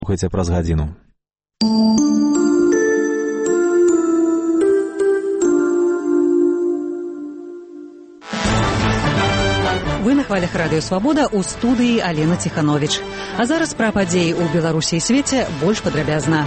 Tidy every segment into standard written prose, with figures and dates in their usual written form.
Слухайте праз гадзіну. Вы на хвалях радыё «Свабода», у студыі Алена Ціхановіч. А зараз пра падзеі ў Беларусі і свеце больш падрабязна.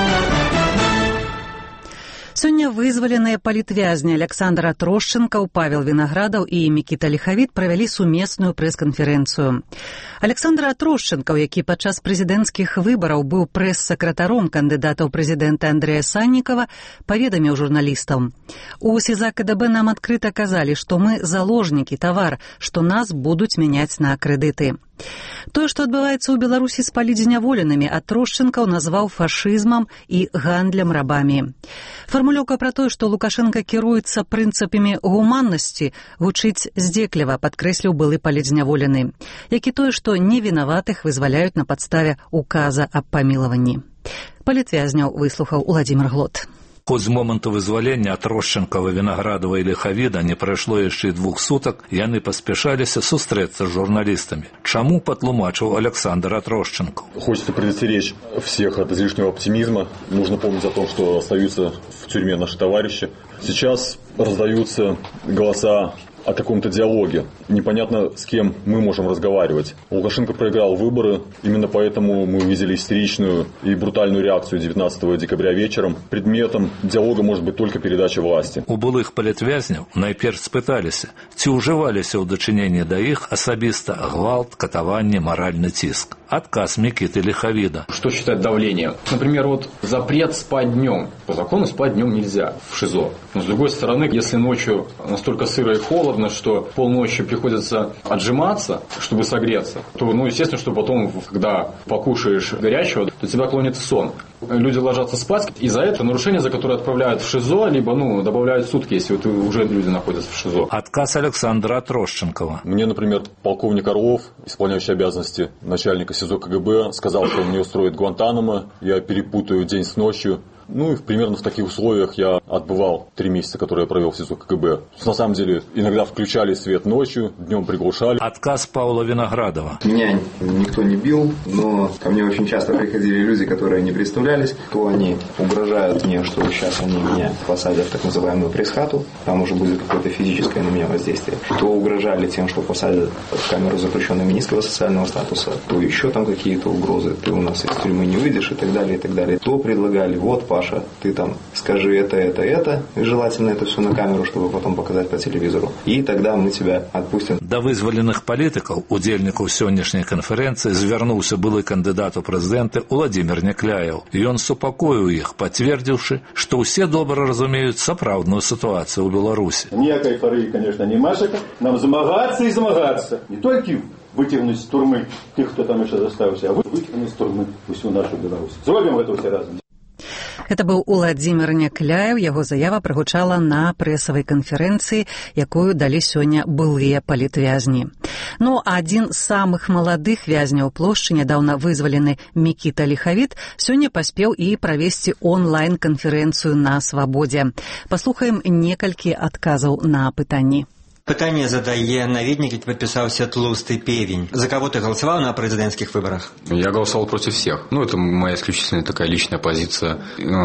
Сёння вызваленыя палітвязні Александр Атрошченкаў, Павел Вінаградаў і Мікіта Ліхавіт правялі сумесную прэс-канферэнцыю. Александр Атрошченкаў, які падчас прэзідэнцкіх выбараў быў прэс-сакратаром кандыдата ў прэзідэнты Андрэя Саннікава, паведаміў журналістам: «У СІЗА КДБ нам адкрыта казалі, што мы заложнікі, тавар, што нас будуць мяняць на крэдыты». Тое, што адбываецца ў Беларусі з палітзняволенымі, Атрошченкаў назваў фашызмам і гандлем рабамі. Фармулёўка пра тое, што Лукашенка кіруецца прынцыпамі гуманнасці, гучыць здзекліва, падкрэсліў былы палітзняволены, як і тое, што невінаватых вызваляюць на падставе указа аб памілаванні. Палітвязняў выслухаў Уладзімір Глот. Хоць з моманту вызвалення Атрошченкава, Вінаградава і Ліхавіда не прайшло яшчэ 2 сутак, яны паспяшаліся сустрэцца з журналістамі. Чаму, патлумачыў Александр Атрошченков. Хочется предостеречь всех от излишнего оптимизма. Нужно помнить о том, что остаются в тюрьме наши товарищи. Сейчас раздаются голоса о каком-то диалоге. Непонятно, с кем мы можем разговаривать. Лукашенко проиграл выборы, именно поэтому мы увидели истеричную и брутальную реакцию 19 декабря вечером. Предметом диалога может быть только передача власти. У былых палітвязняў найперш спыталіся, ці ўжываліся ў дачыненні да іх асабіста гвалт, катаванне, маральны ціск. Отказ Микиты Ліхавіда. Что считать давлением? Например, вот запрет спать днем. По закону спать днем нельзя в ШИЗО. Но с другой стороны, если ночью настолько сыро и холодно, что полночи приходится отжиматься, чтобы согреться, то, естественно, что потом, когда покушаешь горячего, то тебя клонит в сон. Люди ложатся спать, и за это нарушение, за которое отправляют в ШИЗО, либо, добавляют сутки, если вот уже люди находятся в ШИЗО. Отказ Александра Атрошченкова. Мне, например, полковник Орлов, исполняющий обязанности начальника СИЗО КГБ, сказал, что он мне устроит Гуантанамо, я перепутаю день с ночью. И примерно в таких условиях я отбывал 3 месяца, которые я провел в СИЗО КГБ. На самом деле, иногда включали свет ночью, днем приглушали. Отказ Павла Виноградова. Меня никто не бил, но ко мне очень часто приходили люди, которые не представлялись, то они угрожают мне, что сейчас они меня посадят в так называемую пресс-хату, там уже будет какое-то физическое на меня воздействие. То угрожали тем, что посадят в камеру запрещенного низкого социального статуса, то еще там какие-то угрозы, ты у нас из тюрьмы не выйдешь и так далее, и так далее. То предлагали, Паша, ты там скажи это, и желательно это все на камеру, чтобы потом показать по телевизору. И тогда мы тебя отпустим. Да вызваленых палітыкаў, удзельнікаў сённяшняй канферэнцыі, звярнуўся былы кандыдат у прэзідэнты Уладзімір Някляеў. Ён супакоіў іх, пацвердзіўшы, што ўсе добра разумеюць сапраўдную сітуацыю ў Беларусі. Ніякай эйфорыі, конечно, няма. Нам змагацца і змагацца. Не толькі выцягнуць з турмы тых, хто там яшчэ застаўся, а выцягнуць з турмы усю нашу Беларусь. Зробім гэта ўсе разам. Гэта быў Уладзімір Някляеў. Яго заява прагучала на прэсавай канферэнцыі, якую далі сёння былыя палітвязні. Адзін з самых маладых вязняў плошчы, нядаўна вызвалены Мікіта Ліхавіт, сёння паспеў і правесці онлайн-канферэнцыю на Свабодзе. Паслухаем некалькі адказаў на пытанні. Пытание задае наведник, ведь подписался Тлустый Певень. За кого ты голосовал на президентских выборах? Я голосовал против всех. Это моя исключительно такая личная позиция,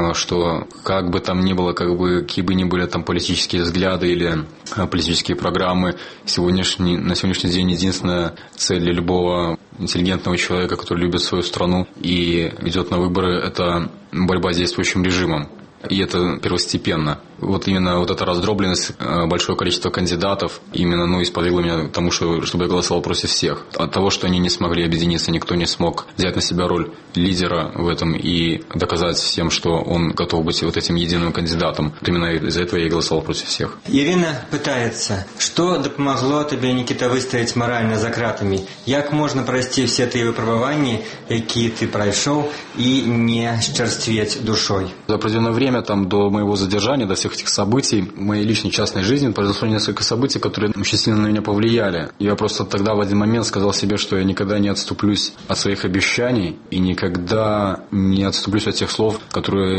что как бы там ни было, какие бы ни были там политические взгляды или политические программы, на сегодняшний день единственная цель для любого интеллигентного человека, который любит свою страну и идет на выборы, это борьба с действующим режимом. И это первостепенно. Именно эта раздробленность, большое количество кандидатов, именно, и сподвигло меня к тому, чтобы я голосовал против всех. От того, что они не смогли объединиться, никто не смог взять на себя роль лидера в этом и доказать всем, что он готов быть этим единым кандидатом. Именно из-за этого я и голосовал против всех. Ирина пытается, что допомогло тебе, Никита, выстоять морально за кратами? Як можно пройти все те выпробования, какие ты прошел, и не счерстветь душой? За определенное время, до моего задержания, до всех этих событий, в моей личной частной жизни произошло несколько событий, которые очень сильно на меня повлияли. Я просто тогда в один момент сказал себе, что я никогда не отступлюсь от своих обещаний и никогда не отступлюсь от тех слов, которые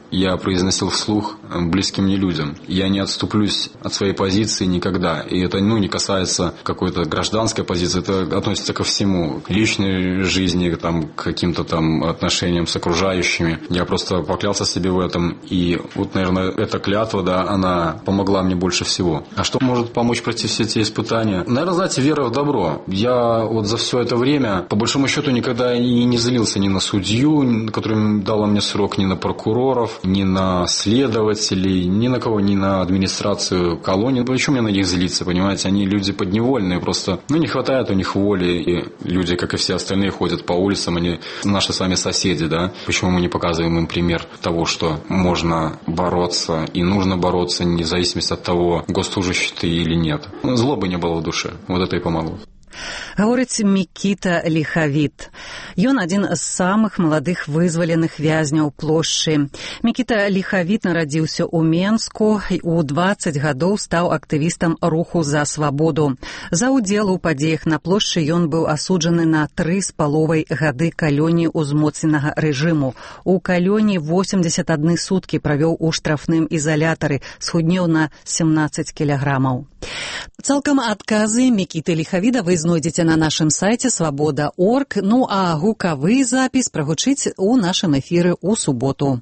я произносил вслух близким мне людям. Я не отступлюсь от своей позиции никогда. И это не касается какой-то гражданской позиции, это относится ко всему. К личной жизни, к каким-то отношениям с окружающими. Я просто поклялся себе в этом. И наверное, эта клятва, она помогла мне больше всего. А что может помочь пройти все эти испытания? Наверное, знаете, вера в добро. Я за все это время, по большому счету, никогда и не злился ни на судью, который дала мне срок, ни на прокуроров, ни на следователей, ни на кого, ни на администрацию колонии. Почему мне на них злиться, понимаете? Они люди подневольные, просто не хватает у них воли. И люди, как и все остальные, ходят по улицам, они наши с вами соседи, да? Почему мы не показываем им пример того, что можно бороться и нужно бороться, вне зависимости от того, госслужащий ты или нет. Злобы не было в душе. Вот это и помогло. Гаворыць Мікіта Ліхавіт. Ён адзін з самых маладых вызваленых вязняў плошчы. Мікіта Ліхавіт нарадзіўся ў Менску і ў 20 гадоў стаў актывістам руху за свабоду. За ўдзел у падзеях на плошчы ён быў асуджаны на 3,5 гады калоніі ўзмоцненага рэжыму. У калоніі 81 суткі правёў у штрафным ізалятары, схуднеў на 17 кілаграмаў. Цалкам адказы Мікіты Ліхавіда вы знойдзеце на нашым сайце свабода.орг, а гукавы запіс прагучыць у нашым эфіры ў суботу.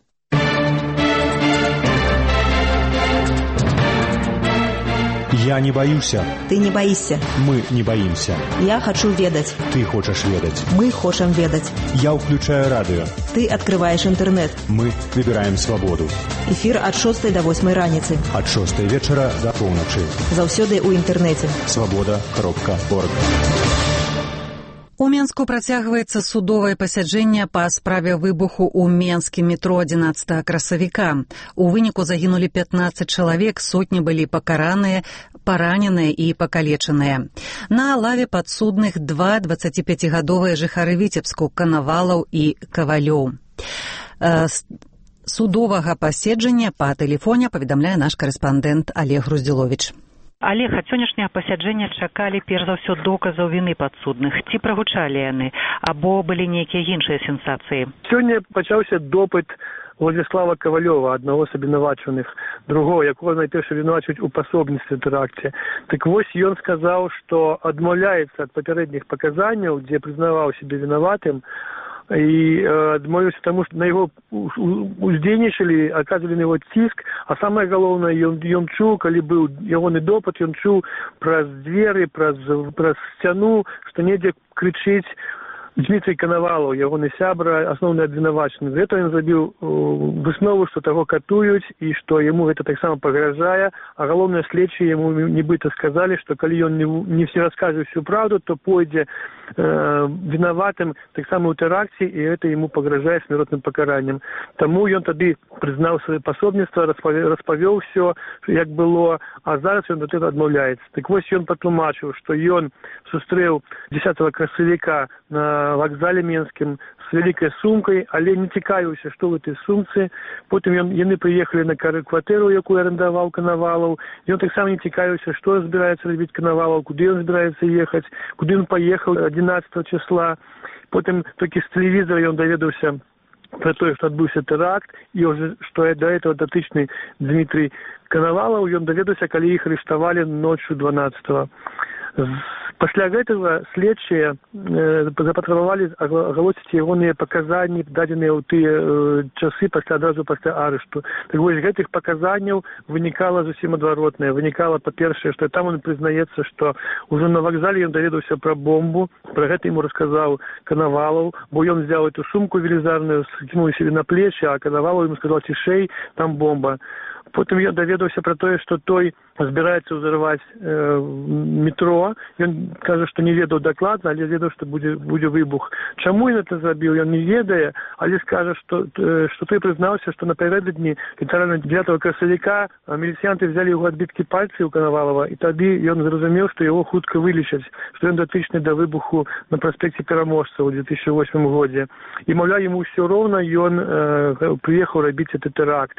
Я не боюся. Ты не боишься. Мы не боимся. Я хочу ведать. Ты хочешь ведать. Мы хотим ведать. Я включаю радио. Ты открываешь интернет. Мы выбираем свободу. Эфир от 6 до 8 раницы. От 6 вечера до полночи. Заўсёды ў інтэрнэце. Свобода.орг. У Менску працягваецца судовае пасяджэнне па справе выбуху ў менскім метро 11 красавіка. У выніку загінулі 15 чалавек, сотні былі пакараныя, параненыя і пакалечаныя. На лаве падсудных 2 25-гадовыя жыхары Віцебску, Канавалаў і Кавалёў. Судовага паседжання па тэлефоне паведамляе наш карэспандэнт Олег Груздзіловіч. Олег, ад сённяшняга пасяджэння чакалі перш за ўсё доказаў віны падсудных. Ці прагучалі яны, або былі нейкія іншыя сенсацыі? Сёння пачаўся допыт Владислава Ковалёва, аднаго з абвінавачаных, другого, якога найперш абвінавачваюць у пасобніцтве тэракце. Так вось ён сказаў, што адмаўляецца ад папярэдніх паказанняў, дзе прызнаваў сябе вінаватым, и адмовіўся таму, што на яго уздзейнічалі, аказвалі на яго ціск, а самае галоўнае, ён чуў, калі быў ягоны допыт, ён чуў праз дзверы, праз сцяну, што недзе крычыць Дмітрий Канавалаў, ягоны сябра, асноўны абвінавачаны. Гэта ён забіў выснову, што таго катуюць і што яму гэта таксама пагражае, а галоўныя следчыя яму нібыта сказалі, што калі ён не все раскажа всю правду, то пойдзе вінаватым таксама ў тэракце, і гэта яму пагражае смяротным пакараннем. Таму ён тады прызнаў сваё пасобніцтва, распавёў все, як было, а зараз ён ад гэтага адмаўляецца. Так вось ён патлумачыў, што ён сустрэў 10 красавіка на вакзале менскім з вялікай сумкай, але не цікавіўся, што ў гэтай сумцы. Потым яны прыехалі на кватэру, якую арендаваў Канавалаў. Ён таксама не цікавіўся, што збіраецца рабіць Канавалаў, куды ён збіраецца ехаць, куды ён паехаў 11 числа. Потым толькі з тэлевізора ён даведаўся про тое, што адбыўся тэракт, і ўжо што да этого датычны Дмітрий Канавалаў, ён даведаўся, калі іх арыштавалі ночью 12-го. Пасля гэтага следчыя запатрабавалі агалосіць ягоныя паказанні, дадзеныя ў тыя часы адразу пасля арышту. Так вось гэтых паказанняў вынікала зусім адваротнае. Вынікала, па-першае, што там ён прызнаецца, што ўжо на вакзале ён даведаўся пра бомбу, пра гэта яму расказаў Канавалаў, бо ён взяў эту сумку велізарную, скінуў сябе на плечы, а Канавалаў яму сказаў: цішэй, там бомба. Потым я даведаўся пра тое, што той збіраецца ўзарваць метро. Ён кажа, што не ведаў дакладна, але ведаў, што будзе выбух. Чаму ён это зрабіў, ён не ведае, але скажа, што той прызнаўся, што напярэдадні, літаральна 9 красавіка, міліцыянты взялі яго адбіткі пальцаў Канавалава, і тады ён зразумеў, што яго хутка вылечаць, што ён датычны да выбуху на праспекце Пераможцаў у 2008 годзе. І, маўляў, яму ўсё роўна, ён прыехаў рабіць этот тэракт.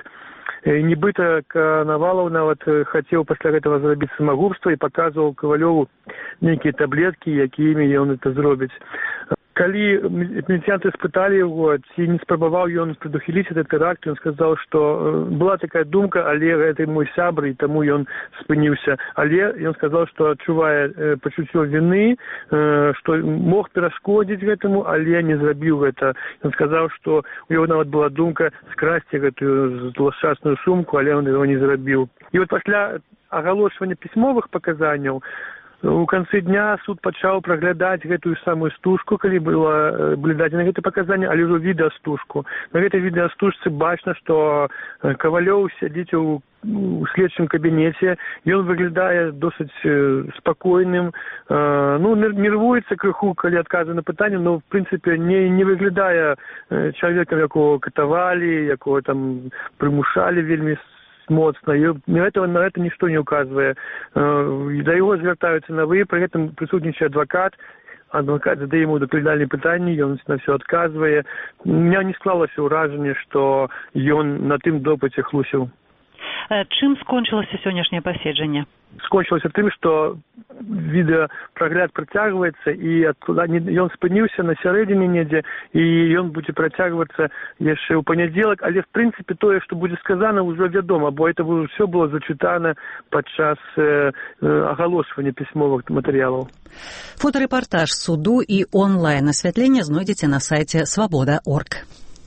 Нібыта Канавалаў нават хацеў пасля гэтага зрабіць самагубства і паказваў Кавалёву нейкія таблеткі, якімі ён это зробіць. Калі міліцыянты спыталі яго, ці не спрабаваў ён прадухіліць этот тэракт, ён сказаў, што была такая думка, але гэта мой сябр, і таму ён спыніўся. Але ён сказаў, што адчувае пачуццё віны, што мог перашкодзіць гэтаму, але не зрабіў гэта. Ён сказаў, што у яго нават была думка скрасці гэтую злашчасную сумку, але ён яго не зрабіў. І вот пасля агалошвання пісьмовых паказанняў у канцы дня суд пачаў праглядаць гэтую самую стужку, калі былі дадзены гэтыя паказанні, але ўжо відэастужку. На гэтай відэастужцы бачна, што Кавалёў сядзіць у следчым кабінеце, ён выглядае досыць спакойным, нервуецца крыху, калі адказы на пытанне, но в прынцыпе не выглядае чалавекам, якого катавалі, якого там прымушалі вельмі моцна. На это ничто не указывае. Да яго звяртаюцца на вы, пры гэтым прысутнічае адвакат задае ему дакладальныя пытанні, ён на все адказвае. У меня не склалася ўражанне, што ён на тым допыце хлусіў. Чым скончылася сённяшняе паседжанне? Скончылася тым, што відэапрагляд працягваецца, і ён спыніўся на сярэдзіне недзе, і ён будзе працягвацца яшчэ ў панядзелак, але в прынцыпе тое, што будзе сказана, ўжо вядома, бо это ўсё было зачытана падчас агалошвання пісьмовых матэрыялаў. Фотарэпартаж суду і онлайн асвятленне знойдзеце на сайце свабода.орг.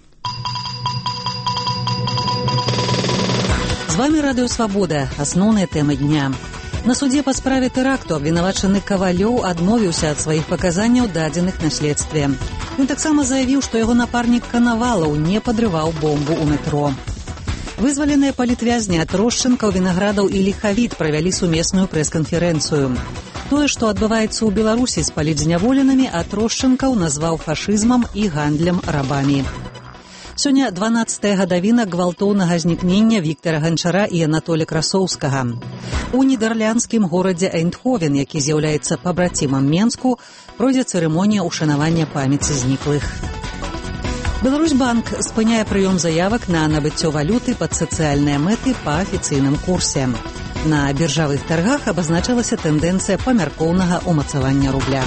З вами Радыё Свабода. Асноўныя тэмы дня. На судзе па справе тэракту абвінавачаны Кавалёў адмовіўся ад сваіх паказанняў, дадзеных на следстве. Ён таксама заявіў, што яго напарнік Канавалаў не падрываў бомбу ў метро. Вызваленыя палітвязні Трошчэнкаў, Вінаградаў і Ліхавіт правялі сумесную прэс-канферэнцыю. Тое, што адбываецца ў Беларусі з палітзняволенымі, Трошчэнкаў назваў фашызмам і гандлем рабамі. Сёння 12-я гадавіна гвалтоўнага знікнення Віктара Ганчара і Анатолія Красоўскага. У нідэрландскім горадзе Эйндховен, які з'яўляецца пабрацімам Менску, пройдзе цырымонія ўшанавання памяці зніклых. Беларусьбанк спыняе прыём заявак на набыццё валюты пад сацыяльныя мэты па афіцыйным курсе. На біржавых таргах абазначылася тэндэнцыя памяркоўнага ўмацавання рубля.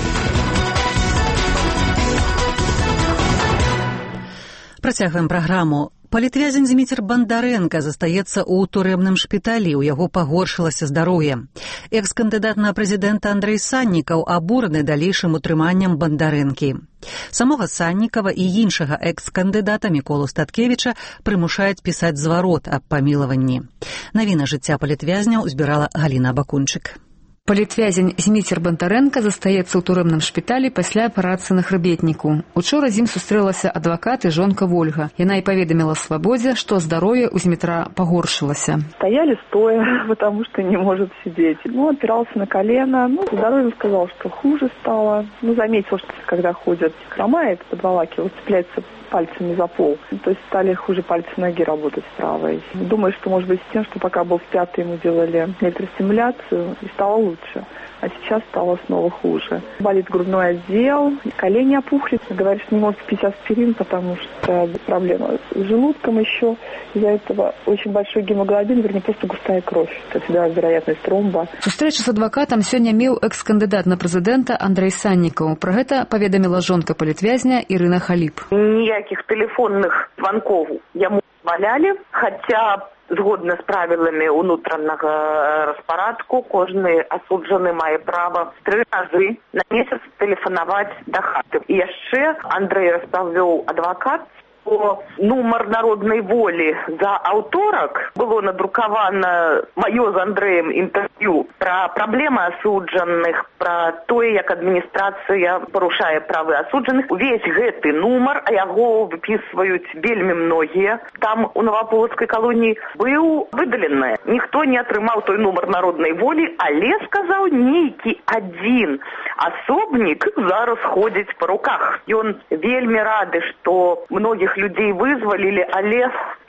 Працягваем праграму. Палітвязень Зміцер Бандарэнка застаецца ў турэмным шпіталі, у яго пагоршылася здароўе. Экс-кандыдат на прэзідэнта Андрэй Саннікаў абураны далейшым утрыманнем Бандарэнкі. Самога Саннікава і іншага экс-кандыдата Міколу Статкевіча прымушаюць пісаць зварот аб памілаванні. Навіна жыцця палітвязняў збірала Галіна Бакунчык. Палітвязень Зміцер Бандарэнка застаецца ў турэмным шпіталі пасля аперацыі на хрыбетніку. Учора з ім сустрэлася адвакат і жонка Вольга. Яна і паведаміла Свабодзе, што здароўе ў Змітра пагоршылася. Стояли стоя, потому что не может сидеть. Опирался на колено. Здоровье сказал, что хуже стало. Заметил, что когда ходит, хромает, подволакивает, цепляется пальцами за пол. То есть стали хуже пальцы ноги работать правой. Думаю, что может быть с тем, что пока был в пятой, ему делали электростимуляцию, и стало лучше. А сейчас стало снова хуже. Болит грудной отдел, колени опухли. Говорит, что не может пить аспирин, потому что проблема с желудком еще. Из-за этого очень большой гемоглобин, вернее, просто густая кровь. То есть, да, вероятность тромба. Сустрэчу з адвакатам сёння меў экс-кандыдат на прэзідэнта Андрэй Саннікаў. Пра гэта паведаміла жонка палітвязня Ірына Халіп. Ніякіх тэлефонных званкоў яму валяли, хотя згодна з правіламі ўнутранага распарадку, кожны асуджаны мае права 3 разы на месяц тэлефанаваць да хаты. І яшчэ Андрэй распавёў адвакат, што нумар народнай волі за аўторак было надрукавана маё з Андрэем інтэрв'ю пра праблемы асуджаных, пра тое, як адміністрацыя парушае правы асуджаных. Увесь гэты нумар, а яго выпісваюць вельмі многія, там у Новаполацкай калоніі быў выдалены. Ніхто не атрымаў той нумар народнай волі, але, сказаў, нейкі адзін асобнік зараз ходзіць па руках. Ён вельмі рады, што многіх людзей вызвалілі, але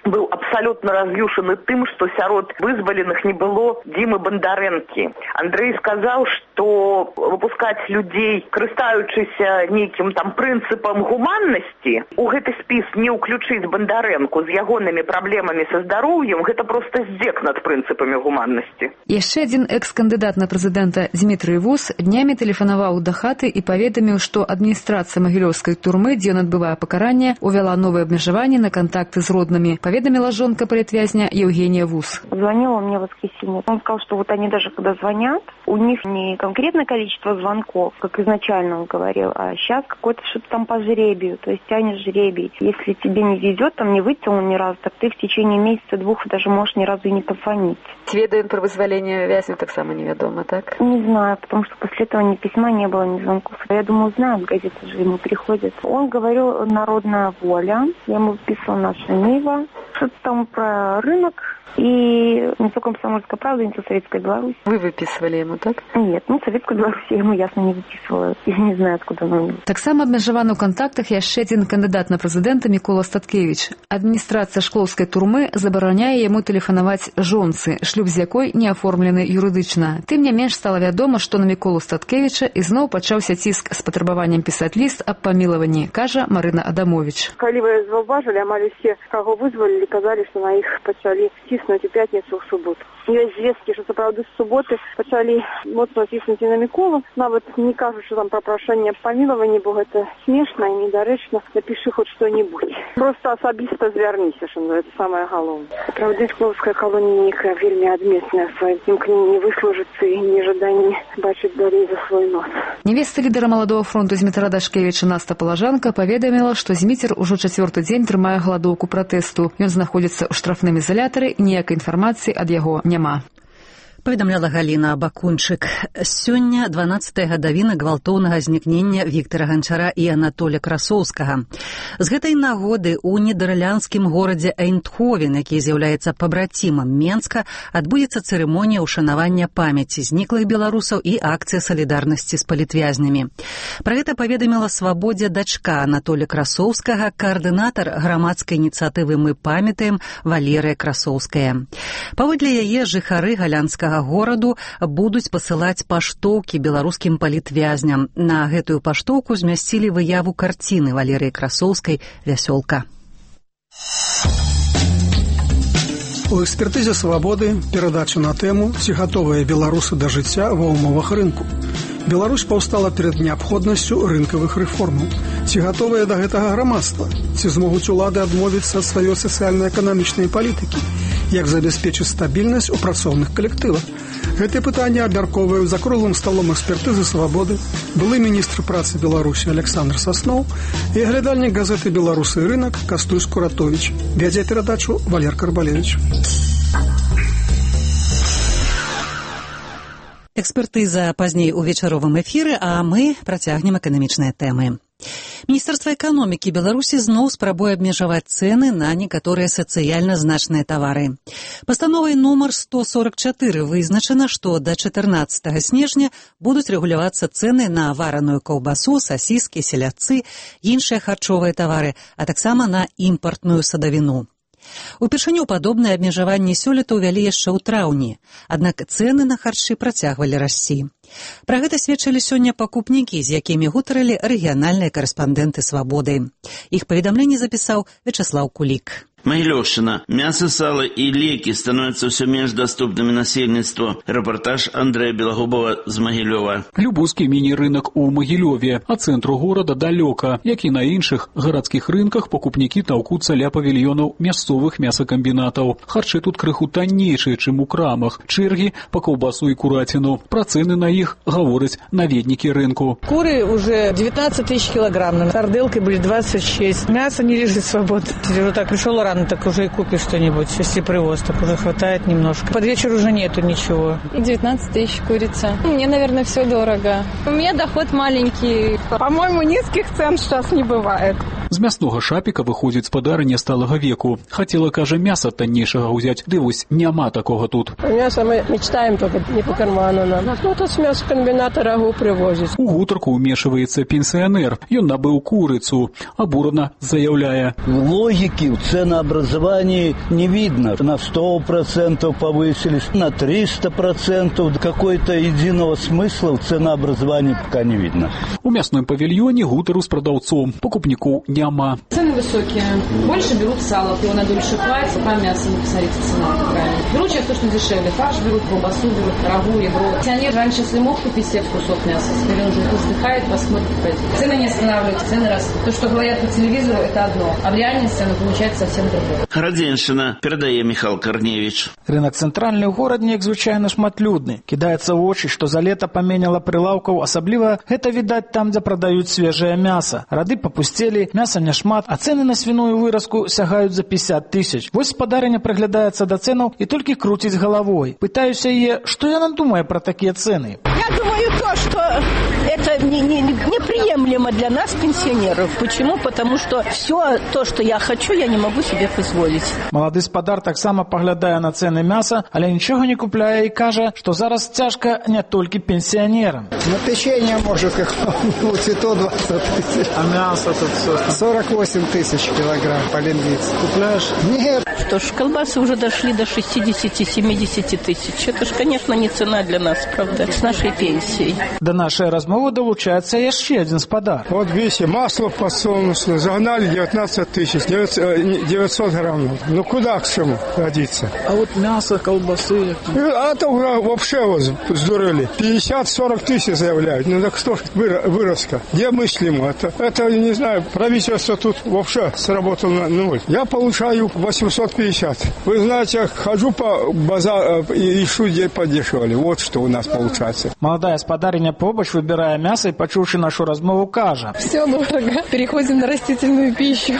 быў абсалютна раз'юшаны тым, што сярод вызваленых не было Дзімы Бандарэнкі. Андрэй сказаў, што выпускаць людзей, карыстаючыся нейкім там прынцыпам гуманнасці, у гэты спіс не ўключыць Бандарэнку з ягонымі праблемамі са здароўем, гэта проста здзек над прынцыпамі гуманнасці. Яшчэ адзін экс-кандыдат на прэзідэнта Дзмітрый Вус днямі тэлефанаваў да хаты і паведаміў, што адміністрацыя магілёўскай турмы, дзе ён адбывае пакаранне, увяла новыя абмежаванні на контакты з роднымі, поведомила жонка политвязня Евгения Вус. Звонил он мне в воскресенье. Он сказал, что вот они даже когда звонят, у них не конкретное количество звонков, как изначально он говорил, а сейчас какое-то что-то там по жребию, то есть тянешь жребий. Если тебе не везет, там не вытянул ни разу, так ты в течение месяца-двух даже можешь ни разу и не позвонить. Ведаем про вызволение вязня так само неведомо, так? Не знаю, потому что после этого ни письма не было, ни звонков. Я думаю, знают, газеты же ему приходят. Он говорил «Народная воля», я ему выписывала «Наша Нива», что-то там про рынок. И не то «Комсомольская правда», не то «Советская Беларусь». Вы выписывали ему, так? Нет, «Советскую Беларусь» я ему ясно не выписывала. Я не знаю, откуда она. Так само абмежаваны ў кантактах яшчэ адзін кандыдат на прэзідэнта Мікола Статкевіч. Адміністрацыя шклоўскай турмы забараняе яму тэлефанаваць жонцы, шлюб з якой не аформлены юрыдычна. Тым не менш стала вядома, што на Міколу Статкевіча ізноў пачаўся ціск з патрабаваннем пісаць ліст аб памілаванні, кажа Марына Адамович. Калі вы заўважылі, амаль усе, каго вызвалілі, казалі, што на іх пачалі ціснуць у пятніцу ў суботу. Ёсць звесткі, што сапраўды з суботы пачалі моцна ціснуць і на Міколу. Нават не кажуць, што там пра прашэнне памілавання, бо гэта смешна і недарэчна. Напішы хоць што-небудзь. Проста асабіста звярніся, што гэта самае галоўнае. Сапраўды шклоўская калонія нейкая вельмі адметная сваім імкненні выслужыцца і нежаданні бачыць далей за свой нос. Невеста лідара маладого фронту Змітра Дашкевіча Наста Палажанка паведаміла, што Зміцер ужо 4-й дзень трымае галадоўку пратэсту. Ён знаходзіцца ў штрафным ізалятары, ніякай інфармацыі ад яго няма. Паведамляла Галіна Бакунчык. Сёння 12-я гадавіна гвалтоўнага знікнення Віктара Ганчара і Анатоля Красоўскага. З гэтай нагоды ў нідерландскім горадзе Эйндховен, які з'яўляецца пабрацімам Менска, адбудзецца цырымонія ўшанавання памяці зніклых беларусаў і акцыя салідарнасці з палітвязнямі. Пра гэта паведаміла Свабодзе дачка Анатоля Красоўскага, каардынатар грамадскай ініцыятывы «Мы памятаем» Валерыя Красоўская. Паводле яе жыхары галянскага гораду будуць пасылаць паштоўкі беларускім палітвязням. На гэтую паштоўку змясцілі выяву карціны Валерыі Красоўскай «Вясёлка». У экспертызе «Свабоды» перадача на тэму «Ці гатовыя беларусы да жыцця ва ўмовах рынку». Беларусь паўстала перад неабходнасцю рынкавых рэформаў. Ці гатовыя да гэтага грамадства? Ці змогуць улады адмовіцца ад сваёй сацыяльна-эканамічнай палітыкі? Як забяспечыць стабільнасць у працоўных калектывах? Гэтыя пытанні абмяркоўваюць за круглым сталом экспертызы «Свабоды» былы міністр працы Беларусі Александр Сасноў і глядальнік газеты «Беларусы і рынак» Кастусь Куратович. Вядзе перадачу Валер Карбалевич. Экспертыза пазней у вечаровым эфіры, а мы працягнем эканамічныя тэмы. Міністэрства эканомікі Беларусі зноў спрабуе абмежаваць цэны на некаторыя сацыяльна значныя тавары. Пастановай нумар 144 вызначана, што да 14 снежня будуць рэгулявацца цэны на вараную каўбасу, сасіскі, селядцы, іншыя харчовыя тавары, а таксама на імпартную садавіну. Упершыню падобныя абмежаванні сёлета ўвялі яшчэ ў траўні, аднак цэны на харчы працягвалі расці. Пра гэта сведчылі сёння пакупнікі, з якімі гутарылі рэгіянальныя карэспандэнты «Свабоды». Іх паведамленне запісаў Вячаслаў Кулік. Могилевщина. Мясо, сало и леки становятся все меньше доступными насельніцтву. Репортаж Андрея Белогубова з Могилева. Любузкі міні-рынок у Могилеве, а цэнтру горада далёка. Як і на іншых гарадскіх рынках, пакупнікі таўкуцца ля павільёнаў мясцовых мясакамбінатаў. Харчы тут крыху таннейшыя, чым у крамах. Чэргі па каўбасу і кураціну. Пра цэны на іх гавораць наведнікі рынку. Куры уже 19 тысяч килограмм, сарделки были 26. Мясо не лежит свободно. Вот так пришел рано, так уже и купишь что-нибудь. Если привоз, так уже хватает немножко. Под вечер уже нету ничего. 19 тысяч курица. Мне, наверное, все дорого. У меня доход маленький. По-моему, низких цен сейчас не бывает. З мяснога шапіка выходзіць спадарыня сталага веку. Хацела, кажа, мяса таннейшага ўзяць, ды вось няма такога тут. Мясо мы мечтаем, только не по карману нам. Ну, тут с мясокомбината рагу привозят. У гутарку ўмешваецца пенсіянер. Ён набыў курыцу. Абурана заяўляе. Логики в ценообразовании не видно. На 100% повысились, на 300%. Какой-то единого смысла в ценообразовании пока не видно. У мясном павильоне гутару з прадаўцом. Покупнікоў няма. Цены высокие. Больше берут сало, его на дольше хватит, пока мясо не посмотрите цена правильно. Берут сейчас то, что дешевле. Фарш берут, колбасу берут, рагу, ребро. Пенсионер раньше, если мог купить себе кусок мяса, теперь он уже вздыхает, посмотрит. Цены не останавливаются, цены растут. То, что говорят по телевизору, это одно. А в реальности оно получается совсем другое. Радзеншчына, передае Михаил Корневич. Рынок цэнтральны ў горадзе як звычайна шматлюдны. Кідаецца ў очі, што за лета паменяла прылаўкаў, асабліва гэта відаць там, дзе прадаюць свежае мяса. Рады папусцелі, мяса няшмат, а цены на свіную выразку сягаюць за 50 тысяч. Вось спадарыня прыглядаецца да цэнаў і толькі круціць галавой. Пытаюся яе, што яна думае пра такія цены. Я думаю то, что это неприемлемо для нас, пенсионеров. Почему? Потому что все то, что я хочу, я не могу себе позволить. Малады спадар таксама паглядае на цены мяса, але нічога не купляе і кажа, што зараз цяжка не толькі пенсіянерам. На печенье может как-нибудь и то 20 тысяч. А мясо тут все? 48 тысяч килограмм полиндиц. Купляешь? Нет. Что ж, колбасы уже дошли до 60-70 тысяч. Это ж, конечно, не цена для нас, правда, с нашей пенсией. До нашей размовы долучается еще один спадар. Вот видите, масло подсолнечное загнали 19 тысяч, 900 граммов. Ну куда к чему годится? А вот мясо, колбасы? А это вообще вот сдурели. 50-40 тысяч заявляют. Ну так что ж выростка? Где мыслимо? Это не знаю, правительство тут вообще сработало на нуль. Я получаю 850. Вы знаете, хожу по базару и ищу, где подешевле. Вот что у нас получается. Молодая спадарыня побач, выбирая мясо и почувши нашу размову, кажа. Все дорого. Переходим на растительную пищу.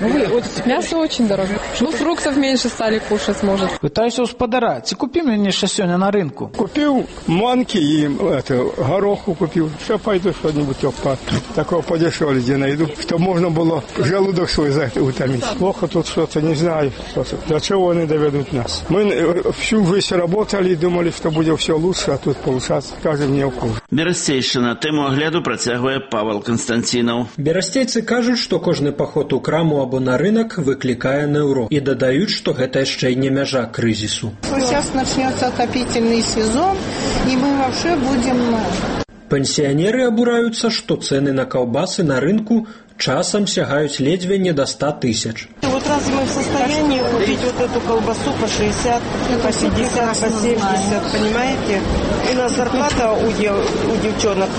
Мясо очень дорого. Ну, фруктов меньше стали кушать, может. Пытаюсь у спадара. Ці купи мне ще сегодня на рынку? Купил манки и гороху купил. Сейчас пойду что-нибудь такого подешевле, где найду, чтобы можно было желудок свой утомить. Плохо тут что-то, не знаю, до чего они доведут нас. Мы всю жизнь работали и думали, что будет все лучше, а тут получается каждый день хуже. Берасцейшчына, тэму агляду працягвае Павел Константинов. Берасцейцы кажуць, што кожны паход у краму або на рынок выклікае неўро. І дадаюць, што гэта яшчэ не мяжа крызісу. Сейчас начнется отопительный сезон, и мы вообще будем... Пенсіянеры абураюцца, што цэны на каўбасы на рынку часам сягаюць ледзьве не до 100 тысяч. Вот разве мы в состоянии купить вот эту колбасу по 60, по 50, по 70, понимаете? У нас зарплата у девчонок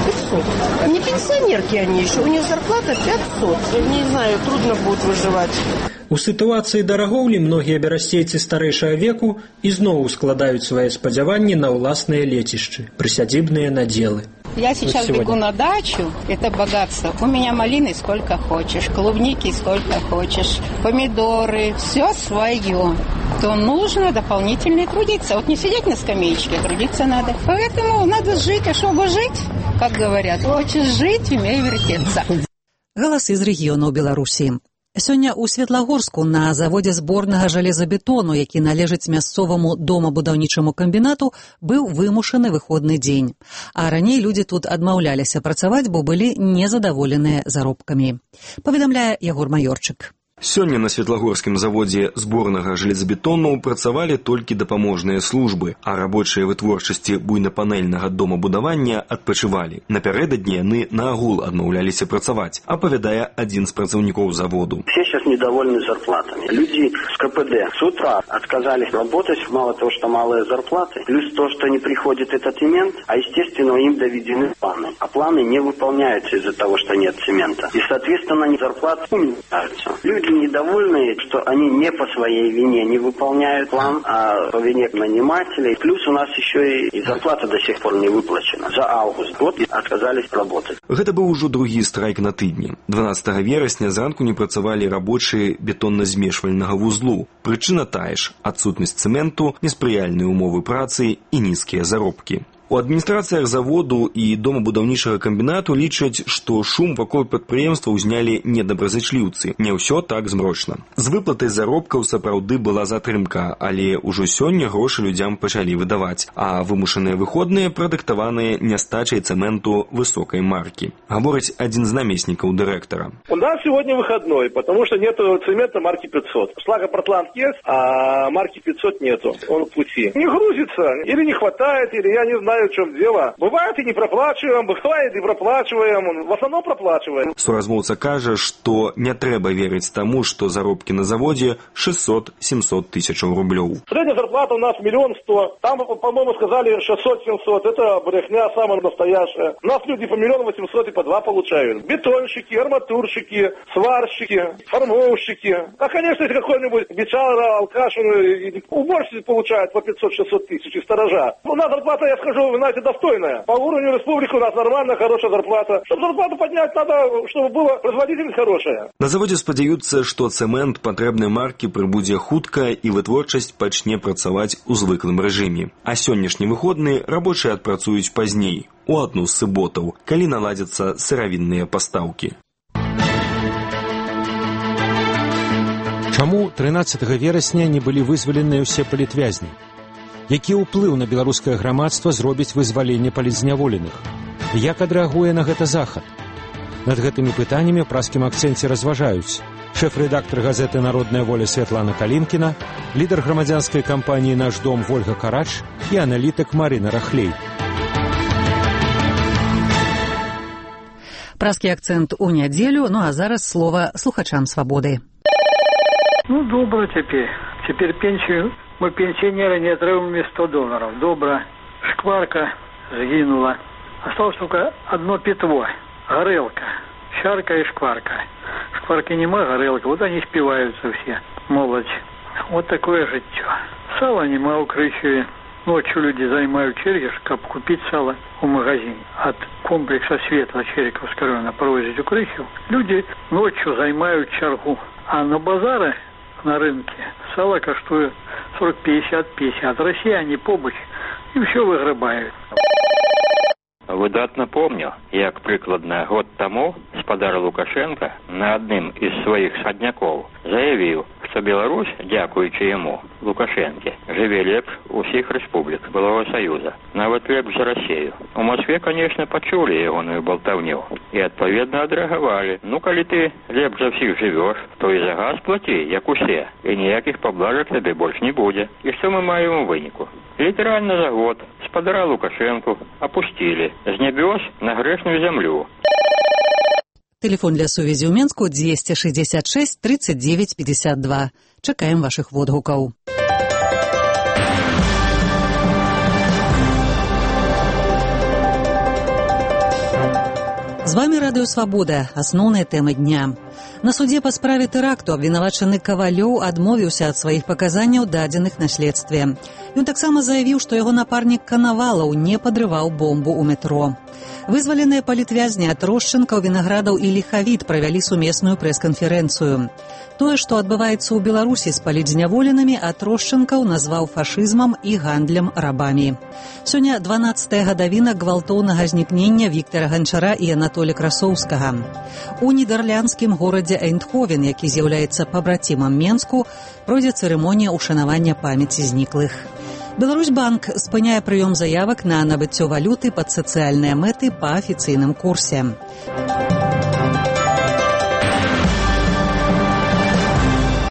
500. Не пенсионерки они еще, у них зарплата 500. Не знаю, трудно будет выживать. У сітуацыі дарагоўлі многія берасцейцы старэйшага веку ізноў складаюць свае спадзяванні на ўласныя лецішчы, прысядзібныя наделы. Я сейчас бегу на дачу, это богатство. У меня малины сколько хочешь, клубники сколько хочешь, помидоры, все свое. То нужно дополнительно трудиться. Вот не сидеть на скамеечке, трудиться надо. Поэтому надо жить, а чтобы жить, как говорят, хочешь жить, умей вертеться. Галасы з рэгіёнаў Беларусі. Сёння ў Светлагорску на заводзе зборнага жалезабетону, які належыць мясцоваму домабудаўнічаму камбінату, быў вымушаны выходны дзень. А раней людзі тут адмаўляліся працаваць, бо былі незадаволеныя заробкамі. Паведамляе Ягор Маёрчык. Сёння на Светлагорскім заводзе зборнага жалезабетону працавалі толькі дапаможныя службы, а рабочыя вытворчасці буйнапанельнага домабудавання адпачывалі. Напярэдадні яны наагул адмаўляліся працаваць, апавядае адзін з працаўнікоў заводу. Все сейчас недовольны зарплатами. Люди с КПД с утра отказались работать, мало того, что малые зарплаты, плюс то, что не приходит этот цемент, а естественно им доведены планы. А планы не выполняются из-за того, что нет цемента. И соответственно зарплаты уменьшаются. Люди недовольны, что они не по своей вине не выполняют план, а по вине нанимателей. Плюс у нас еще и зарплата до сих пор не выплачена. За август год отказались работать. Гэта быў ужо другі страйк на тыдні. 12 верасня зранку не працавалі рабочыя бетонна-змешвальнага вузлу. Прычына тая ж – адсутнасць цэменту, неспрыяльныя умовы працы і нізкія заробкі. У адміністрацыях заводу і домабудаўнічага камбінату лічаць, што шум вакол прадпрыемства ўзнялі недобразычліўцы. Не ўсё так змрочна. З выплатай заробкаў сапраўды была затрымка, але ўжо сёння грошы людзям пачалі выдаваць, а вымушаныя выходныя прадыктаваныя нястачай цэменту высокай маркі. Гаворыць адзін з намеснікаў дырэктара. У нас сегодня выходной, потому что нету цемента марки 500. Шлагопротлант есть, а марки 500 нету. Он в пути. Не грузится, или не хватает, или я не знаю, в чем дело. Бывает и не проплачиваем, бывает и проплачиваем. В основном проплачиваем. Суразмоўца кажа, што не трэба верыць таму, што заробкі на заводзе 600-700 тысячаў рублёў. Средняя зарплата у нас 1 100 000. Там, по-моему, сказали 600-700. Это брехня самая настоящая. У нас люди по 1 800 000 и по 2 получают. Бетонщики, арматурщики, сварщики, формовщики. А, конечно, если какой-нибудь бичара, алкаш, уборщик получает по 500-600 тысяч и сторожа. У нас зарплата, я скажу, вы знаете, достойная. По уровню республики у нас нормальная, хорошая зарплата. Чтобы зарплату поднять, надо, чтобы была производительность хорошая. На заводзе спадзяюцца, што цэмент патрэбнай маркі прыбудзе хутка і вытворчасць пачне працаваць у звыклым рэжыме. А сённяшні выходны рабочыя адпрацуюць пазней, у адну з суботаў, калі наладзяцца сыравінныя пастаўкі. Чаму 13 верасня не былі вызваленыя ўсе палітвязні? Які ўплыў на беларускае грамадства зробіць вызваленне палітзняволеных? Як адрэагуе на гэта Захад? Над гэтымі пытаннямі ў праскім акцэнце разважаюць шэф-рэдактар газеты «Народная воля» Святлана Калінкіна, лідар грамадзянскай кампаніі «Наш дом» Вольга Карач і аналітык Марына Рахлей. Праскі акцэнт у нядзелю, ну а зараз слова слухачам «Свабоды». Ну, добра цяпер. Цяпер пенсію мы пенсионеры не отрываем $100. Добра. Шкварка сгинула. Осталось только одно пятво. Горелка. Шарка и шкварка. Шкварки нема, горелка. Вот они спиваются все. Молодь. Вот такое житье. Сала нема у Крыщеве. Ночью люди занимают черги, чтобы купить сало в магазине. От комплекса Светла Чериковского района провозить у Крыщев. Люди ночью занимают чергу. А на базары на рынке сало коштует 40, 50, 50. Россияне побач и все выгребают. Выдатна помню, як прыкладна год таму спадар Лукашенко на адным из сваіх саднякоў заявіў, што Беларусь, дзякуючы яму, Лукашенке, жыве лепш усіх рэспублік былога Саюза, нават лепш за Россию. У Москве, конечно, пачулі ягоную болтаўню і адпаведна адрэагавалі. Ну, калі ты лепш за всіх жывеш, то і за газ плаці, як усе, і ніякіх паблажак табе больш не будзе. І што мы маем у выніку? Літаральна за год спадара Лукашенко опустили з небёс на грэшную зямлю. Телефон для сувязі ў Менску 266 39 52. Чакаем вашых водгукаў. З вами Радыё Свабода. Асноўныя тэмы дня. На судзе па справе тэракту абвінавачаны Кавалёў адмовіўся ад сваіх паказанняў, дадзеных на следстве. Ён таксама заявіў, што яго напарнік Канавалаў не падрываў бомбу ў метро. Вызваленыя палітвязні Атрошчэнкаў, Вінаградаў і Ліхавіт правялі сумесную прэс-канферэнцыю. Тое, што адбываецца ў Беларусі з палітзняволенымі, Атрошчэнкаў назваў фашызмам і гандлем рабамі. Сёння 12-я гадавіна гвалтоўнага знікнення Віктара Ганчара і Анатолія Красоўскага. У нідерландскім горадзе Эйндховен, які з'яўляецца пабрацімам Менску, пройдзе цырымонія ушанавання памяці зніклых. Беларусьбанк спыняе прыём заявак на набыццё валюты пад сацыяльныя мэты па афіцыйным курсе.